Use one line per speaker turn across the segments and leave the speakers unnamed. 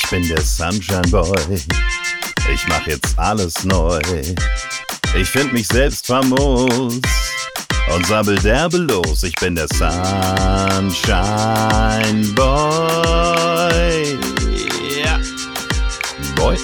Ich bin der Sunshine Boy. Ich mach jetzt alles neu. Ich find mich selbst famos und sabbel derbe los. Ich bin der Sunshine Boy. Ja. Boy.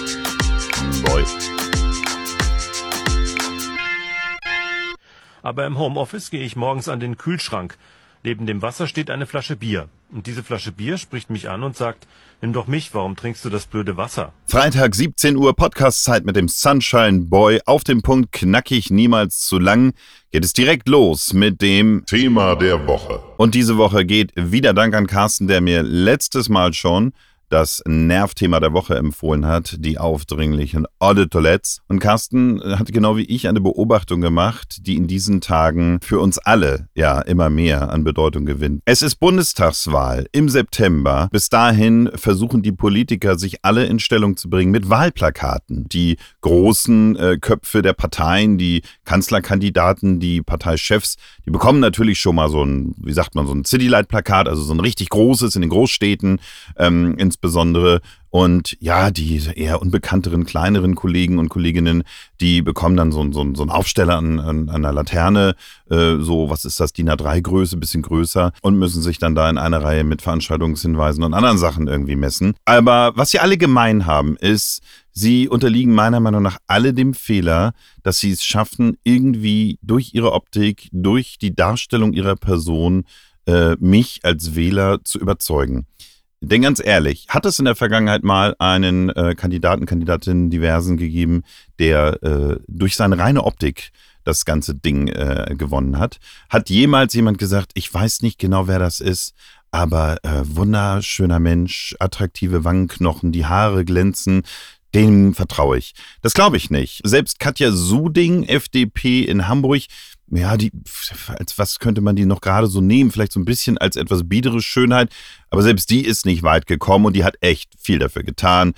Aber im Homeoffice gehe ich morgens an den Kühlschrank. Neben dem Wasser steht eine Flasche Bier. Und diese Flasche Bier spricht mich an und sagt, nimm doch mich, warum trinkst du das blöde Wasser?
Freitag 17 Uhr Podcast-Zeit mit dem Sunshine Boy. Auf den Punkt, knackig, niemals zu lang. Geht es direkt los mit dem
Thema der Woche.
Und diese Woche geht wieder Dank an Carsten, der mir letztes Mal schon das Nervthema der Woche empfohlen hat, die aufdringlichen Eau de Toilettes. Und Carsten hat genau wie ich eine Beobachtung gemacht, die in diesen Tagen für uns alle ja immer mehr an Bedeutung gewinnt. Es ist Bundestagswahl im September. Bis dahin versuchen die Politiker, sich alle in Stellung zu bringen mit Wahlplakaten. Die großen Köpfe der Parteien, die Kanzlerkandidaten, die Parteichefs, die bekommen natürlich schon mal so ein, wie sagt man, so ein Citylight-Plakat, also so ein richtig großes in den Großstädten, insbesondere. Und ja, die eher unbekannteren, kleineren Kollegen und Kolleginnen, die bekommen dann so einen Aufsteller an einer Laterne, so, was ist das, DIN A3-Größe, bisschen größer, und müssen sich dann da in einer Reihe mit Veranstaltungshinweisen und anderen Sachen irgendwie messen. Aber was sie alle gemein haben, ist, sie unterliegen meiner Meinung nach alle dem Fehler, dass sie es schaffen, irgendwie durch ihre Optik, durch die Darstellung ihrer Person, mich als Wähler zu überzeugen. Denn ganz ehrlich, hat es in der Vergangenheit mal einen Kandidatinnen diversen gegeben, der durch seine reine Optik das ganze Ding gewonnen hat? Hat jemals jemand gesagt, ich weiß nicht genau, wer das ist, aber wunderschöner Mensch, attraktive Wangenknochen, die Haare glänzen, dem vertraue ich. Das glaube ich nicht. Selbst Katja Suding, FDP in Hamburg, ja, als was könnte man die noch gerade so nehmen? Vielleicht so ein bisschen als etwas biedere Schönheit. Aber selbst die ist nicht weit gekommen und die hat echt viel dafür getan,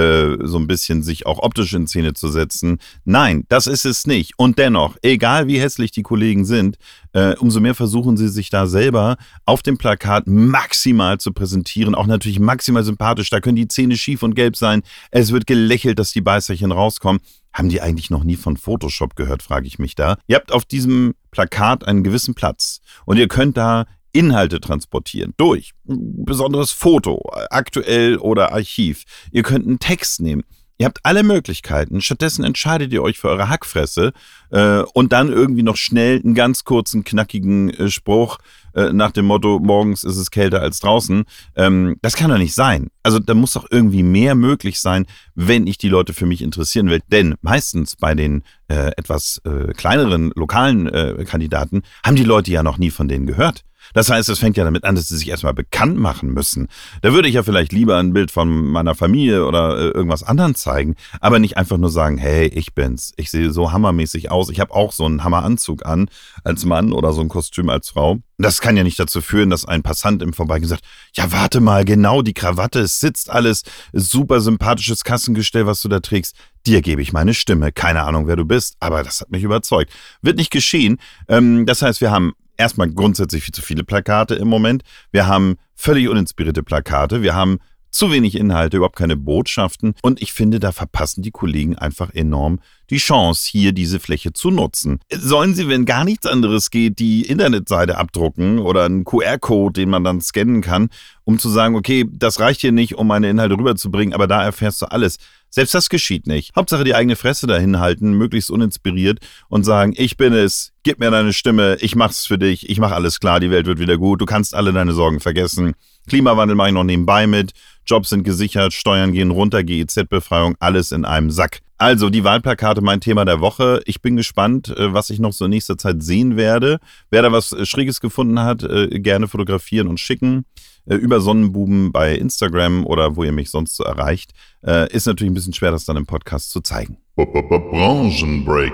so ein bisschen sich auch optisch in Szene zu setzen. Nein, das ist es nicht. Und dennoch, egal wie hässlich die Kollegen sind, umso mehr versuchen sie sich da selber auf dem Plakat maximal zu präsentieren. Auch natürlich maximal sympathisch. Da können die Zähne schief und gelb sein. Es wird gelächelt, dass die Beißerchen rauskommen. Haben die eigentlich noch nie von Photoshop gehört, frage ich mich da. Ihr habt auf diesem Plakat einen gewissen Platz und ihr könnt da Inhalte transportieren durch ein besonderes Foto, aktuell oder Archiv. Ihr könnt einen Text nehmen. Ihr habt alle Möglichkeiten. Stattdessen entscheidet ihr euch für eure Hackfresse und dann irgendwie noch schnell einen ganz kurzen, knackigen Spruch nach dem Motto, morgens ist es kälter als draußen. Das kann doch nicht sein. Also da muss doch irgendwie mehr möglich sein, wenn ich die Leute für mich interessieren will. Denn meistens bei den etwas kleineren, lokalen Kandidaten haben die Leute ja noch nie von denen gehört. Das heißt, es fängt ja damit an, dass sie sich erstmal bekannt machen müssen. Da würde ich ja vielleicht lieber ein Bild von meiner Familie oder irgendwas anderem zeigen, aber nicht einfach nur sagen, hey, ich bin's. Ich sehe so hammermäßig aus. Ich habe auch so einen Hammeranzug an als Mann oder so ein Kostüm als Frau. Das kann ja nicht dazu führen, dass ein Passant im Vorbeigehen sagt, ja, warte mal, genau die Krawatte, es sitzt alles, super sympathisches Kassengestell, was du da trägst. Dir gebe ich meine Stimme. Keine Ahnung, wer du bist, aber das hat mich überzeugt. Wird nicht geschehen. Das heißt, wir haben erstmal grundsätzlich viel zu viele Plakate im Moment. Wir haben völlig uninspirierte Plakate. Wir haben zu wenig Inhalte, überhaupt keine Botschaften. Und ich finde, da verpassen die Kollegen einfach enorm die Chance, hier diese Fläche zu nutzen. Sollen sie, wenn gar nichts anderes geht, die Internetseite abdrucken oder einen QR-Code, den man dann scannen kann, um zu sagen, okay, das reicht hier nicht, um meine Inhalte rüberzubringen, aber da erfährst du alles. Selbst das geschieht nicht. Hauptsache die eigene Fresse dahin halten, möglichst uninspiriert und sagen, ich bin es, gib mir deine Stimme, ich mach's für dich, ich mach alles klar, die Welt wird wieder gut, du kannst alle deine Sorgen vergessen. Klimawandel mache ich noch nebenbei mit, Jobs sind gesichert, Steuern gehen runter, GEZ-Befreiung, alles in einem Sack. Also die Wahlplakate, mein Thema der Woche. Ich bin gespannt, was ich noch so in nächster Zeit sehen werde. Wer da was Schräges gefunden hat, gerne fotografieren und schicken. Über Sonnenbuben bei Instagram oder wo ihr mich sonst so erreicht. Ist natürlich ein bisschen schwer, das dann im Podcast zu zeigen.
Branchenbreaker.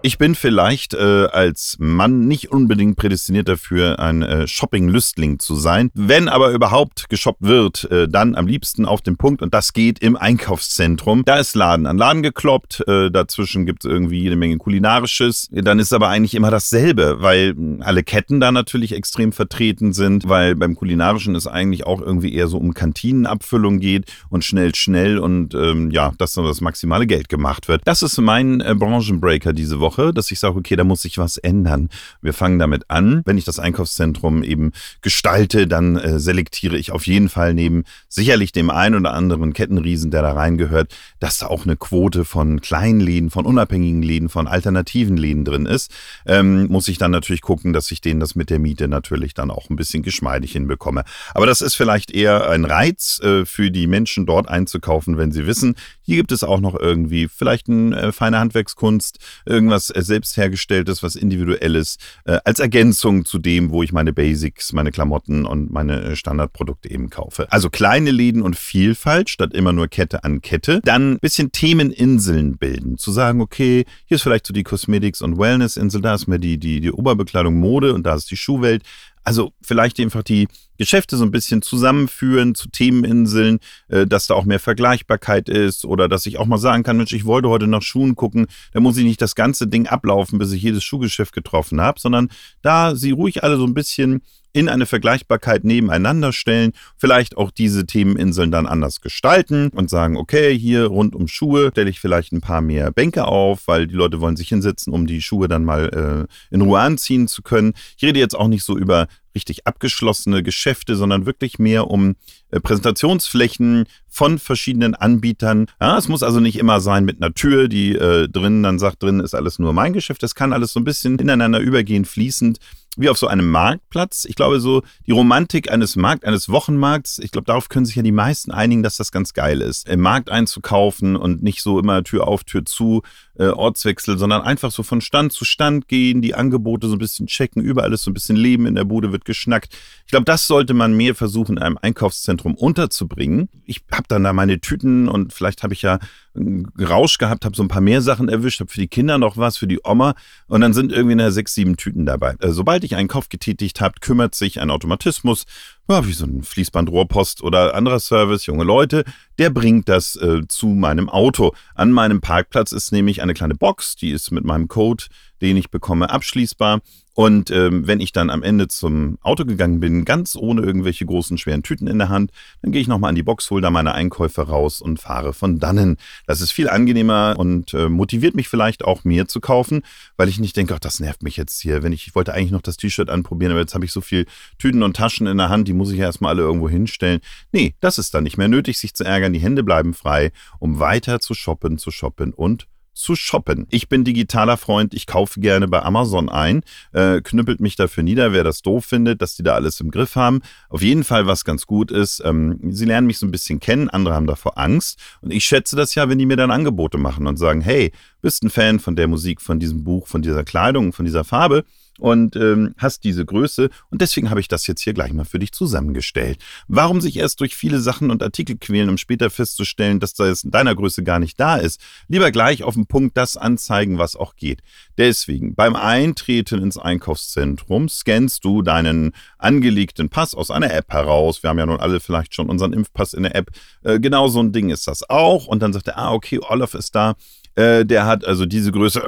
Ich bin vielleicht als Mann nicht unbedingt prädestiniert dafür, ein Shopping-Lüstling zu sein. Wenn aber überhaupt geshoppt wird, dann am liebsten auf den Punkt und das geht im Einkaufszentrum. Da ist Laden an Laden gekloppt, dazwischen gibt es irgendwie jede Menge Kulinarisches. Dann ist aber eigentlich immer dasselbe, weil alle Ketten da natürlich extrem vertreten sind, weil beim Kulinarischen es eigentlich auch irgendwie eher so um Kantinenabfüllung geht und schnell und dass dann das maximale Geld gemacht wird. Das ist mein Branchenbreaker diese Woche, dass ich sage, okay, da muss sich was ändern. Wir fangen damit an. Wenn ich das Einkaufszentrum eben gestalte, dann selektiere ich auf jeden Fall neben sicherlich dem einen oder anderen Kettenriesen, der da reingehört, dass da auch eine Quote von kleinen Läden, von unabhängigen Läden, von alternativen Läden drin ist. Muss ich dann natürlich gucken, dass ich denen das mit der Miete natürlich dann auch ein bisschen geschmeidig hinbekomme. Aber das ist vielleicht eher ein Reiz für die Menschen dort einzukaufen, wenn sie wissen, hier gibt es auch noch irgendwie vielleicht eine feine Handwerkskunst, irgendwas selbst hergestelltes, was individuelles, als Ergänzung zu dem, wo ich meine Basics, meine Klamotten und meine Standardprodukte eben kaufe. Also kleine Läden und Vielfalt statt immer nur Kette an Kette. Dann ein bisschen Themeninseln bilden. Zu sagen, okay, hier ist vielleicht so die Cosmetics- und Wellness-Insel, da ist mir die Oberbekleidung Mode und da ist die Schuhwelt. Also vielleicht einfach die Geschäfte so ein bisschen zusammenführen zu Themeninseln, dass da auch mehr Vergleichbarkeit ist oder dass ich auch mal sagen kann, Mensch, ich wollte heute nach Schuhen gucken, da muss ich nicht das ganze Ding ablaufen, bis ich jedes Schuhgeschäft getroffen habe, sondern da sie ruhig alle so ein bisschen in eine Vergleichbarkeit nebeneinander stellen, vielleicht auch diese Themeninseln dann anders gestalten und sagen, okay, hier rund um Schuhe stelle ich vielleicht ein paar mehr Bänke auf, weil die Leute wollen sich hinsetzen, um die Schuhe dann mal in Ruhe anziehen zu können. Ich rede jetzt auch nicht so über richtig abgeschlossene Geschäfte, sondern wirklich mehr um Präsentationsflächen von verschiedenen Anbietern. Ja, es muss also nicht immer sein mit einer Tür, die dann sagt, drin ist alles nur mein Geschäft. Das kann alles so ein bisschen ineinander übergehen, fließend, wie auf so einem Marktplatz. Ich glaube, so die Romantik eines Wochenmarkts, ich glaube, darauf können sich ja die meisten einigen, dass das ganz geil ist, im Markt einzukaufen und nicht so immer Tür auf, Tür zu, Ortswechsel, sondern einfach so von Stand zu Stand gehen, die Angebote so ein bisschen checken, überall ist so ein bisschen Leben, in der Bude wird geschnackt. Ich glaube, das sollte man mehr versuchen, in einem Einkaufszentrum unterzubringen. Ich habe dann da meine Tüten und vielleicht habe ich ja einen Rausch gehabt, habe so ein paar mehr Sachen erwischt, habe für die Kinder noch was, für die Oma und dann sind irgendwie 6, 7 Tüten dabei. Sobald ich einen Kauf getätigt habe, kümmert sich ein Automatismus, wie so ein Fließbandrohrpost oder anderer Service, junge Leute, der bringt das zu meinem Auto. An meinem Parkplatz ist nämlich eine kleine Box, die ist mit meinem Code, den ich bekomme, abschließbar. Und wenn ich dann am Ende zum Auto gegangen bin, ganz ohne irgendwelche großen, schweren Tüten in der Hand, dann gehe ich nochmal an die Box, hole da meine Einkäufe raus und fahre von dannen. Das ist viel angenehmer und motiviert mich vielleicht auch mehr zu kaufen, weil ich nicht denke, ach, das nervt mich jetzt hier. Ich wollte eigentlich noch das T-Shirt anprobieren, aber jetzt habe ich so viel Tüten und Taschen in der Hand, die muss ich ja erstmal alle irgendwo hinstellen. Nee, das ist dann nicht mehr nötig, sich zu ärgern. Die Hände bleiben frei, um weiter zu shoppen und zu shoppen. Ich bin digitaler Freund, ich kaufe gerne bei Amazon ein, knüppelt mich dafür nieder, wer das doof findet, dass die da alles im Griff haben. Auf jeden Fall, was ganz gut ist, sie lernen mich so ein bisschen kennen, andere haben davor Angst und ich schätze das ja, wenn die mir dann Angebote machen und sagen, hey, bist ein Fan von der Musik, von diesem Buch, von dieser Kleidung, von dieser Farbe und hast diese Größe und deswegen habe ich das jetzt hier gleich mal für dich zusammengestellt. Warum sich erst durch viele Sachen und Artikel quälen, um später festzustellen, dass das in deiner Größe gar nicht da ist? Lieber gleich auf den Punkt das anzeigen, was auch geht. Deswegen, beim Eintreten ins Einkaufszentrum scannst du deinen angelegten Pass aus einer App heraus. Wir haben ja nun alle vielleicht schon unseren Impfpass in der App. Genau so ein Ding ist das auch. Und dann sagt er, okay, Olaf ist da. Der hat also diese Größe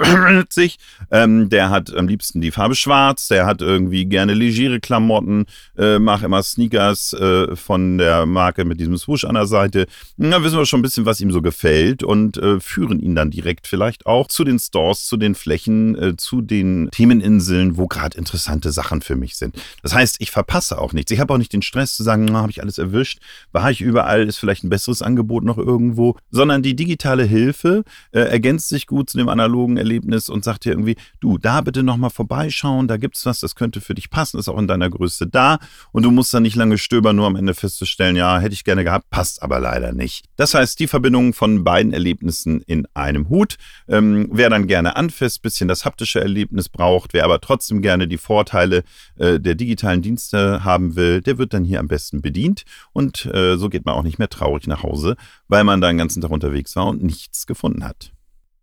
der hat am liebsten die Farbe schwarz, der hat irgendwie gerne legere Klamotten, macht immer Sneakers von der Marke mit diesem Swoosh an der Seite. Da wissen wir schon ein bisschen, was ihm so gefällt und führen ihn dann direkt vielleicht auch zu den Stores, zu den Flächen, zu den Themeninseln, wo gerade interessante Sachen für mich sind. Das heißt, ich verpasse auch nichts. Ich habe auch nicht den Stress zu sagen, habe ich alles erwischt, war ich überall, ist vielleicht ein besseres Angebot noch irgendwo, sondern die digitale Hilfe ergänzt sich gut zu dem analogen Erlebnis und sagt dir irgendwie, du, da bitte nochmal vorbeischauen, da gibt's was, das könnte für dich passen, ist auch in deiner Größe da und du musst dann nicht lange stöbern, nur am Ende festzustellen, ja, hätte ich gerne gehabt, passt aber leider nicht. Das heißt, die Verbindung von beiden Erlebnissen in einem Hut. Wer dann gerne anfasst, bisschen das haptische Erlebnis braucht, wer aber trotzdem gerne die Vorteile der digitalen Dienste haben will, der wird dann hier am besten bedient und so geht man auch nicht mehr traurig nach Hause, weil man da den ganzen Tag unterwegs war und nichts gefunden hat.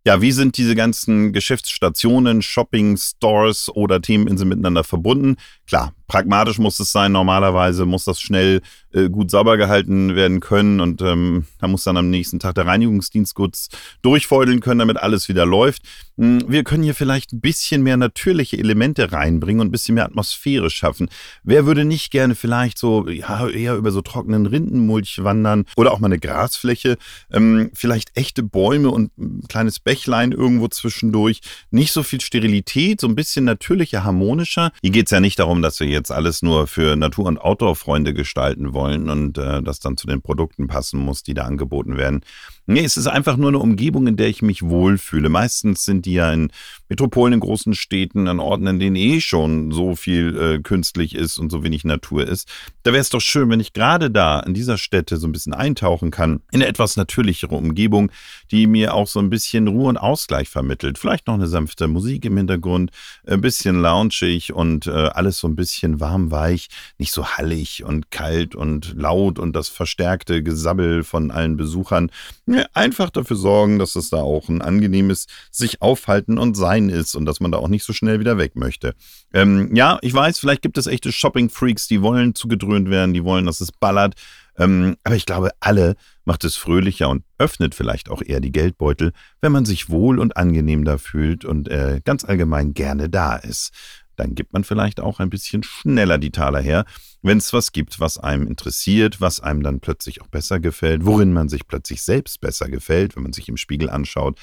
Ja, wie sind diese ganzen Geschäftsstationen, Shopping-Stores oder Themeninseln miteinander verbunden? Klar, pragmatisch muss es sein. Normalerweise muss das schnell gut sauber gehalten werden können und da muss dann am nächsten Tag der Reinigungsdienst kurz durchfeudeln können, damit alles wieder läuft. Wir können hier vielleicht ein bisschen mehr natürliche Elemente reinbringen und ein bisschen mehr Atmosphäre schaffen. Wer würde nicht gerne vielleicht so eher über so trockenen Rindenmulch wandern oder auch mal eine Grasfläche, vielleicht echte Bäume und ein kleines Bächlein irgendwo zwischendurch. Nicht so viel Sterilität, so ein bisschen natürlicher, harmonischer. Hier geht es ja nicht darum, dass wir jetzt alles nur für Natur- und Outdoor-Freunde gestalten wollen und das dann zu den Produkten passen muss, die da angeboten werden. Nee, es ist einfach nur eine Umgebung, in der ich mich wohlfühle. Meistens sind die ja in Metropolen, in großen Städten, an Orten, in denen schon so viel künstlich ist und so wenig Natur ist. Da wäre es doch schön, wenn ich gerade da in dieser Stätte so ein bisschen eintauchen kann in eine etwas natürlichere Umgebung, die mir auch so ein bisschen Ruhe und Ausgleich vermittelt. Vielleicht noch eine sanfte Musik im Hintergrund, ein bisschen loungig und alles so ein bisschen warm, weich, nicht so hallig und kalt und laut und das verstärkte Gesabbel von allen Besuchern. Einfach dafür sorgen, dass es da auch ein angenehmes sich aufhalten und sein ist und dass man da auch nicht so schnell wieder weg möchte. Ja, ich weiß, vielleicht gibt es echte Shopping-Freaks, die wollen zugedröhnt werden, die wollen, dass es ballert. Aber ich glaube, alle macht es fröhlicher und öffnet vielleicht auch eher die Geldbeutel, wenn man sich wohl und angenehm da fühlt und ganz allgemein gerne da ist. Dann gibt man vielleicht auch ein bisschen schneller die Taler her, wenn es was gibt, was einem interessiert, was einem dann plötzlich auch besser gefällt, worin man sich plötzlich selbst besser gefällt, wenn man sich im Spiegel anschaut.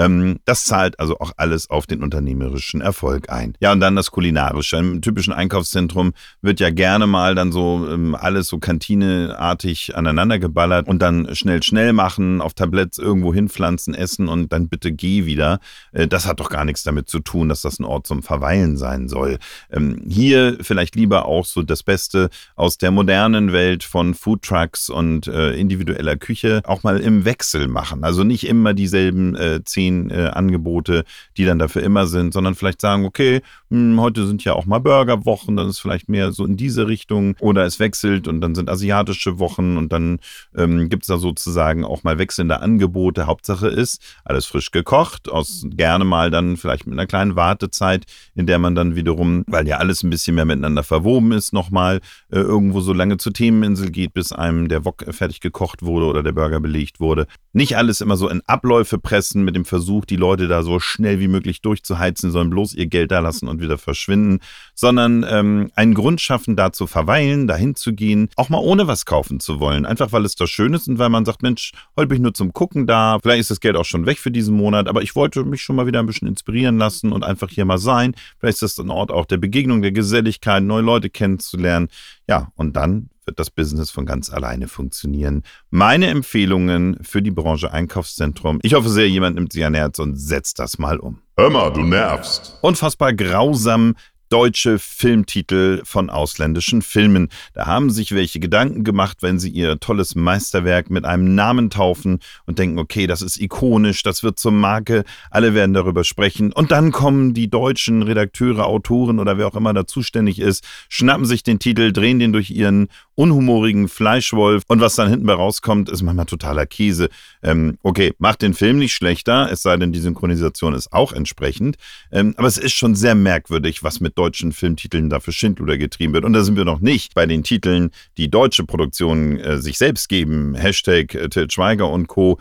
Das zahlt also auch alles auf den unternehmerischen Erfolg ein. Ja, und dann das Kulinarische. Im typischen Einkaufszentrum wird ja gerne mal dann so alles so kantineartig aneinander geballert und dann schnell machen, auf Tabletts irgendwo hinpflanzen, essen und dann bitte geh wieder. Das hat doch gar nichts damit zu tun, dass das ein Ort zum Verweilen sein soll. Hier vielleicht lieber auch so das Beste aus der modernen Welt von Foodtrucks und individueller Küche auch mal im Wechsel machen. Also nicht immer dieselben 10 Angebote, die dann dafür immer sind, sondern vielleicht sagen, okay, heute sind ja auch mal Burgerwochen, dann ist vielleicht mehr so in diese Richtung oder es wechselt und dann sind asiatische Wochen und dann gibt es da sozusagen auch mal wechselnde Angebote. Hauptsache ist, alles frisch gekocht, gerne mal dann vielleicht mit einer kleinen Wartezeit, in der man dann wiederum, weil ja alles ein bisschen mehr miteinander verwoben ist, nochmal irgendwo so lange zur Themeninsel geht, bis einem der Wok fertig gekocht wurde oder der Burger belegt wurde. Nicht alles immer so in Abläufe pressen mit dem Versuch, die Leute da so schnell wie möglich durchzuheizen, sollen bloß ihr Geld da lassen und wieder verschwinden, sondern einen Grund schaffen, da zu verweilen, dahin zu gehen, auch mal ohne was kaufen zu wollen. Einfach, weil es da schön ist und weil man sagt, Mensch, heute bin ich nur zum Gucken da, vielleicht ist das Geld auch schon weg für diesen Monat, aber ich wollte mich schon mal wieder ein bisschen inspirieren lassen und einfach hier mal sein. Vielleicht ist das ein Ort auch der Begegnung, der Geselligkeit, neue Leute kennenzulernen. Ja, und dann wird das Business von ganz alleine funktionieren. Meine Empfehlungen für die Branche Einkaufszentrum. Ich hoffe sehr, jemand nimmt sie an Herz und setzt das mal um.
Hör mal, du nervst.
Unfassbar grausam deutsche Filmtitel von ausländischen Filmen. Da haben sich welche Gedanken gemacht, wenn sie ihr tolles Meisterwerk mit einem Namen taufen und denken, okay, das ist ikonisch, das wird zur Marke, alle werden darüber sprechen. Und dann kommen die deutschen Redakteure, Autoren oder wer auch immer da zuständig ist, schnappen sich den Titel, drehen den durch ihren unhumorigen Fleischwolf und was dann hinten bei rauskommt, ist manchmal totaler Käse. Okay, macht den Film nicht schlechter, es sei denn, die Synchronisation ist auch entsprechend. Aber es ist schon sehr merkwürdig, was mit deutschen Filmtiteln da für Schindluder getrieben wird. Und da sind wir noch nicht bei den Titeln, die deutsche Produktionen sich selbst geben. Hashtag Til Schweiger und Co.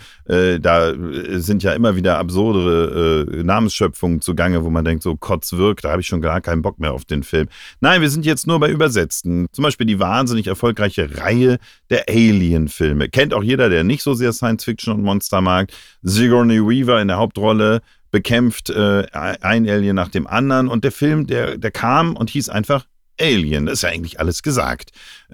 Da sind ja immer wieder absurdere Namensschöpfungen zugange, wo man denkt, so Kotzwirk, da habe ich schon gar keinen Bock mehr auf den Film. Nein, wir sind jetzt nur bei Übersetzten. Zum Beispiel die wahnsinnig erfolgreiche Reihe der Alien-Filme. Kennt auch jeder, der nicht so sehr Science-Fiction und Monster mag. Sigourney Weaver in der Hauptrolle bekämpft ein Alien nach dem anderen. Und der Film, der kam und hieß einfach Alien. Das ist ja eigentlich alles gesagt.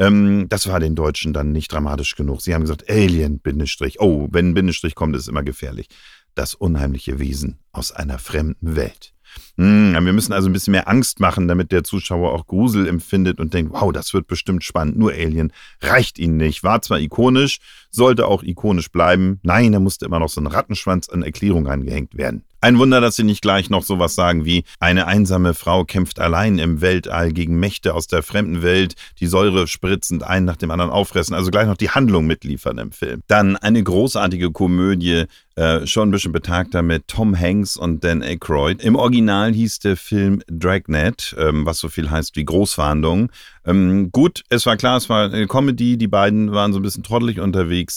Das war den Deutschen dann nicht dramatisch genug. Sie haben gesagt Alien, Bindestrich. Oh, wenn ein Bindestrich kommt, ist es immer gefährlich. Das unheimliche Wesen aus einer fremden Welt. Wir müssen also ein bisschen mehr Angst machen, damit der Zuschauer auch Grusel empfindet und denkt, wow, das wird bestimmt spannend. Nur Alien reicht ihnen nicht. War zwar ikonisch, sollte auch ikonisch bleiben. Nein, da musste immer noch so ein Rattenschwanz an Erklärung angehängt werden. Ein Wunder, dass sie nicht gleich noch sowas sagen wie: eine einsame Frau kämpft allein im Weltall gegen Mächte aus der fremden Welt, die Säure spritzend einen nach dem anderen auffressen. Also gleich noch die Handlung mitliefern im Film. Dann eine großartige Komödie, schon ein bisschen betagter, mit Tom Hanks und Dan Aykroyd. Im Original hieß der Film Dragnet, was so viel heißt wie Großverhandlungen. Gut, es war klar, es war eine Comedy, die beiden waren so ein bisschen trottelig unterwegs.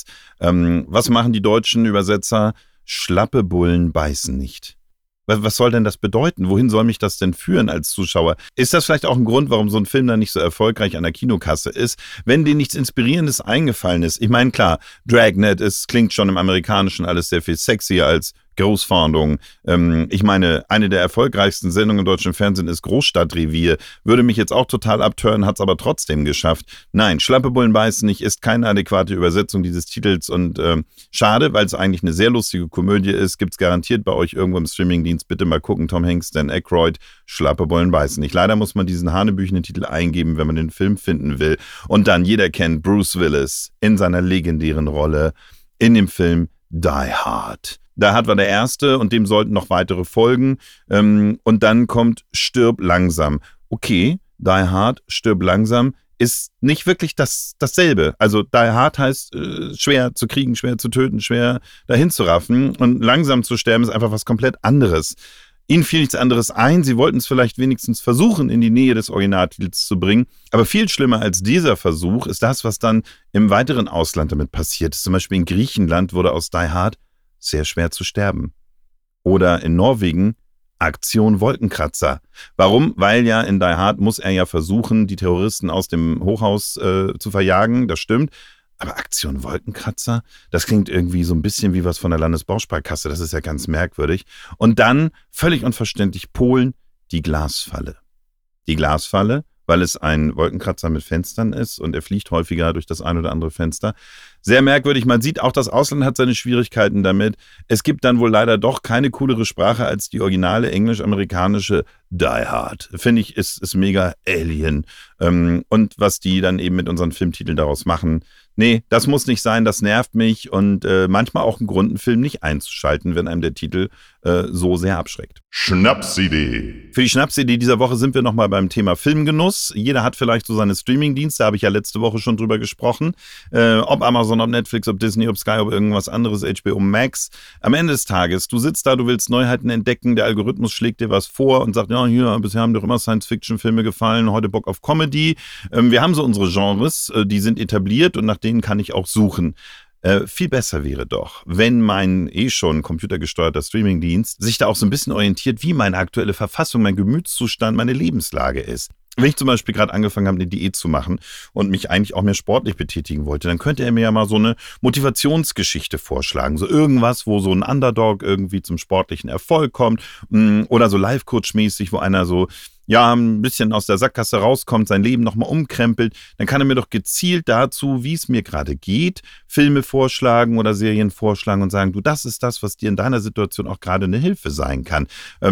Was machen die deutschen Übersetzer? Schlappe Bullen beißen nicht. Was soll denn das bedeuten? Wohin soll mich das denn führen als Zuschauer? Ist das vielleicht auch ein Grund, warum so ein Film dann nicht so erfolgreich an der Kinokasse ist, wenn dir nichts Inspirierendes eingefallen ist? Ich meine, klar, Dragnet, es klingt schon im Amerikanischen alles sehr viel sexier als Großfahndung. Ich meine, eine der erfolgreichsten Sendungen im deutschen Fernsehen ist Großstadtrevier. Würde mich jetzt auch total abtören, hat es aber trotzdem geschafft. Nein, Schlappe Bullen beißen nicht ist keine adäquate Übersetzung dieses Titels und schade, weil es eigentlich eine sehr lustige Komödie ist. Gibt es garantiert bei euch irgendwo im Streamingdienst. Bitte mal gucken, Tom Hanks, Dan Aykroyd, Schlappe Bullen beißen nicht. Leider muss man diesen hanebüchenen Titel eingeben, wenn man den Film finden will. Und dann, jeder kennt Bruce Willis in seiner legendären Rolle in dem Film Die Hard. Die Hard war der erste und dem sollten noch weitere folgen. Und dann kommt Stirb langsam. Okay, Die Hard, Stirb langsam ist nicht wirklich dasselbe. Also Die Hard heißt schwer zu kriegen, schwer zu töten, schwer dahin zu raffen. Und langsam zu sterben ist einfach was komplett anderes. Ihnen fiel nichts anderes ein. Sie wollten es vielleicht wenigstens versuchen, in die Nähe des Originaltitels zu bringen. Aber viel schlimmer als dieser Versuch ist das, was dann im weiteren Ausland damit passiert ist. Zum Beispiel in Griechenland wurde aus Die Hard sehr schwer zu sterben. Oder in Norwegen Aktion Wolkenkratzer. Warum? Weil ja in Die Hard muss er ja versuchen, die Terroristen aus dem Hochhaus zu verjagen. Das stimmt. Aber Aktion Wolkenkratzer, das klingt irgendwie so ein bisschen wie was von der Landesbausparkasse. Das ist ja ganz merkwürdig. Und dann, völlig unverständlich, Polen, die Glasfalle. Die Glasfalle, weil es ein Wolkenkratzer mit Fenstern ist und er fliegt häufiger durch das ein oder andere Fenster. Sehr merkwürdig. Man sieht, auch das Ausland hat seine Schwierigkeiten damit. Es gibt dann wohl leider doch keine coolere Sprache als die originale englisch-amerikanische Die Hard. Finde ich, ist mega Alien. Und was die dann eben mit unseren Filmtiteln daraus machen, nee, das muss nicht sein, das nervt mich und manchmal auch ein Grund, einen Film nicht einzuschalten, wenn einem der Titel so sehr abschreckt.
Schnapsidee.
Für die Schnapsidee dieser Woche sind wir nochmal beim Thema Filmgenuss. Jeder hat vielleicht so seine Streamingdienste, da habe ich ja letzte Woche schon drüber gesprochen. Ob Amazon, ob Netflix, ob Disney, ob Sky, ob irgendwas anderes, HBO Max. Am Ende des Tages, du sitzt da, du willst Neuheiten entdecken, der Algorithmus schlägt dir was vor und sagt, ja, hier, bisher haben dir doch immer Science-Fiction-Filme gefallen, heute Bock auf Comedy. Wir haben so unsere Genres, die sind etabliert und nach denen kann ich auch suchen. Viel besser wäre doch, wenn mein schon computergesteuerter Streamingdienst sich da auch so ein bisschen orientiert, wie meine aktuelle Verfassung, mein Gemütszustand, meine Lebenslage ist. Wenn ich zum Beispiel gerade angefangen habe, eine Diät zu machen und mich eigentlich auch mehr sportlich betätigen wollte, dann könnte er mir ja mal so eine Motivationsgeschichte vorschlagen. So irgendwas, wo so ein Underdog irgendwie zum sportlichen Erfolg kommt oder so Life-Coach-mäßig, wo einer so ein bisschen aus der Sackgasse rauskommt, sein Leben nochmal umkrempelt, dann kann er mir doch gezielt dazu, wie es mir gerade geht, Filme vorschlagen oder Serien vorschlagen und sagen, du, das ist das, was dir in deiner Situation auch gerade eine Hilfe sein kann.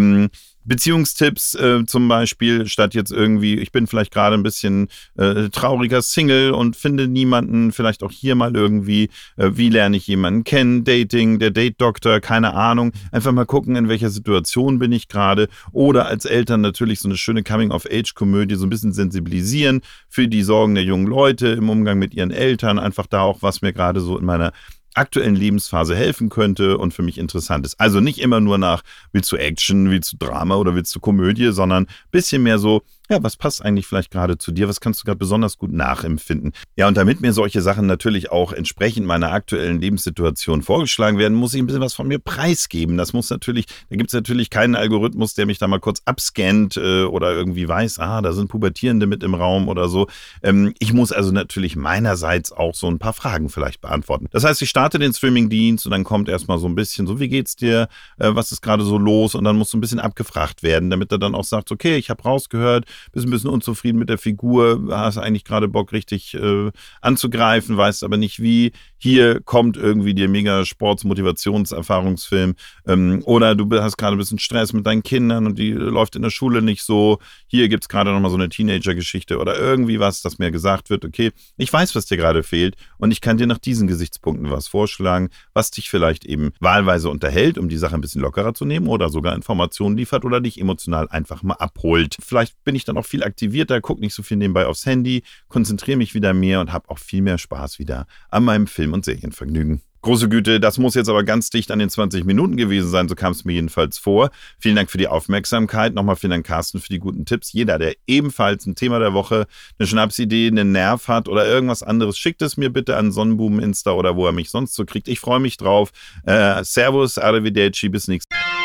Beziehungstipps zum Beispiel, statt jetzt irgendwie, ich bin vielleicht gerade ein bisschen trauriger Single und finde niemanden, vielleicht auch hier mal irgendwie, wie lerne ich jemanden kennen, Dating, der Date-Doktor, keine Ahnung, einfach mal gucken, in welcher Situation bin ich gerade oder als Eltern natürlich so eine schöne Coming-of-Age-Komödie, so ein bisschen sensibilisieren für die Sorgen der jungen Leute im Umgang mit ihren Eltern, einfach da auch, was mir gerade so in meiner aktuellen Lebensphase helfen könnte und für mich interessant ist. Also nicht immer nur nach, willst du Action, willst du Drama oder willst du Komödie, sondern ein bisschen mehr so, ja, was passt eigentlich vielleicht gerade zu dir? Was kannst du gerade besonders gut nachempfinden? Ja, und damit mir solche Sachen natürlich auch entsprechend meiner aktuellen Lebenssituation vorgeschlagen werden, muss ich ein bisschen was von mir preisgeben. Das muss natürlich, da gibt es natürlich keinen Algorithmus, der mich da mal kurz abscannt oder irgendwie weiß, da sind Pubertierende mit im Raum oder so. Ich muss also natürlich meinerseits auch so ein paar Fragen vielleicht beantworten. Das heißt, ich starte den Streamingdienst und dann kommt erstmal so ein bisschen so, wie geht's dir? Was ist gerade so los? Und dann muss so ein bisschen abgefragt werden, damit er dann auch sagt, okay, ich habe rausgehört, bist ein bisschen unzufrieden mit der Figur, hast eigentlich gerade Bock richtig anzugreifen, weißt aber nicht wie. Hier kommt irgendwie der mega Sports-Motivationserfahrungsfilm oder du hast gerade ein bisschen Stress mit deinen Kindern und die läuft in der Schule nicht so. Hier gibt es gerade nochmal so eine Teenager-Geschichte oder irgendwie was, dass mir gesagt wird, okay, ich weiß, was dir gerade fehlt und ich kann dir nach diesen Gesichtspunkten was vorschlagen, was dich vielleicht eben wahlweise unterhält, um die Sache ein bisschen lockerer zu nehmen oder sogar Informationen liefert oder dich emotional einfach mal abholt. Vielleicht bin ich dann auch viel aktivierter, gucke nicht so viel nebenbei aufs Handy, konzentriere mich wieder mehr und habe auch viel mehr Spaß wieder an meinem Film- und Serienvergnügen. Große Güte, das muss jetzt aber ganz dicht an den 20 Minuten gewesen sein, so kam es mir jedenfalls vor. Vielen Dank für die Aufmerksamkeit. Nochmal vielen Dank, Carsten, für die guten Tipps. Jeder, der ebenfalls ein Thema der Woche, eine Schnapsidee, einen Nerv hat oder irgendwas anderes, schickt es mir bitte an Sonnenbuben Insta oder wo er mich sonst so kriegt. Ich freue mich drauf. Servus, arrivederci, bis nächstes Mal.